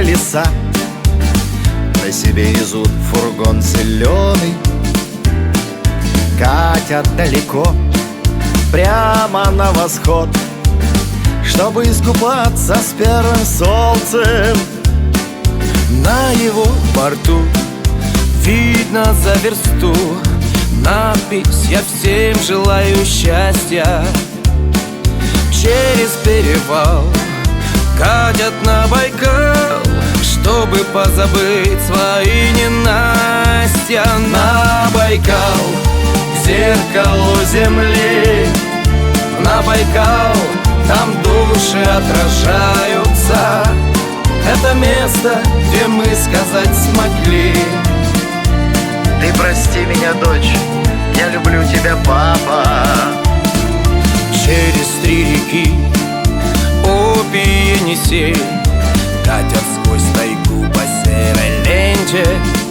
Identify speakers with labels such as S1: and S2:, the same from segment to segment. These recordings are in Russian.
S1: леса, на себе везут фургон зеленый, катят далеко, прямо на восход, чтобы искупаться с первым солнцем.
S2: На его борту видно за версту надпись: «Я всем желаю счастья». Через перевал катят на Байкал, чтобы позабыть свои ненастья. На Байкал, к зеркалу земли, на Байкал, там души отражаются. Это место, где мы сказать смогли:
S1: ты прости меня, дочь, я люблю тебя, папа.
S2: Через 3 реки Обь и Енисей катят сквозь тайгу по серой ленте,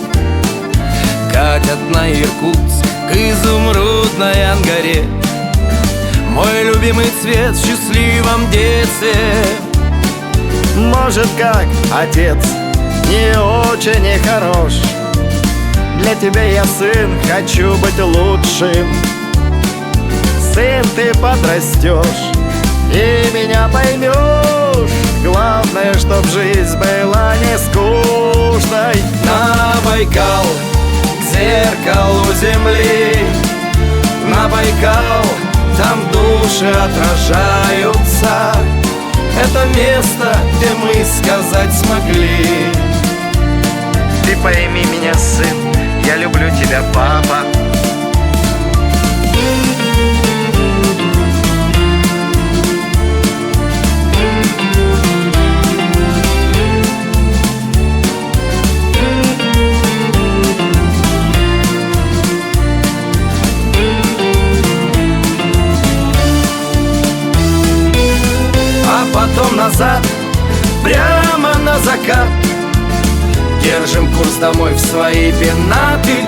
S2: катят на Иркутск к изумрудной Ангаре. Мой любимый цвет в счастливом детстве.
S1: Может, как отец не очень и хорош, для тебя я сын, хочу быть лучшим. Сын, ты подрастешь и меня поймешь. Главное, чтоб жизнь была не скучной.
S2: На Байкал, к зеркалу земли, на Байкал, там души отражаются. Это место, где мы сказать смогли:
S1: ты пойми меня, сын, я люблю тебя, папа.
S2: Потом назад, прямо на закат, держим курс домой в свои пенаты.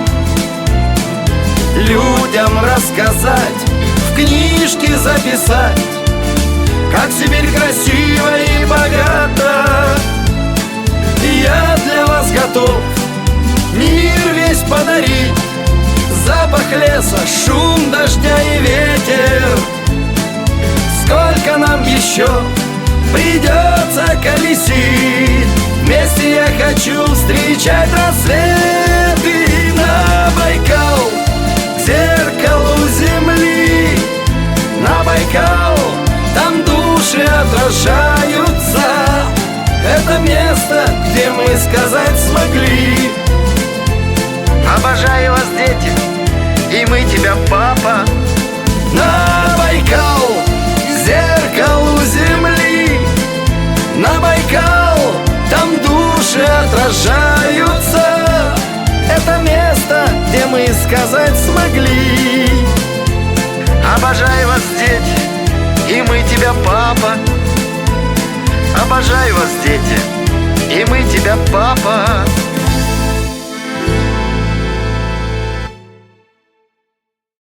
S2: Людям рассказать, в книжке записать, как Сибирь красива и богата. Я для вас готов мир весь подарить, запах леса, шум дождя и ветер. Сколько нам еще придется колесить, вместе я хочу встречать рассветы. На Байкал, к зеркалу земли, на Байкал, там души отражаются. Это место, где мы сказать смогли:
S1: обожаю вас, дети, и мы тебя, папа.
S2: На Байкал, к зеркалу земли, на Байкал, там души отражаются. Это место, где мы сказать смогли:
S1: обожаю вас, дети, и мы тебя, папа. Обожаю вас, дети, и мы тебя, папа.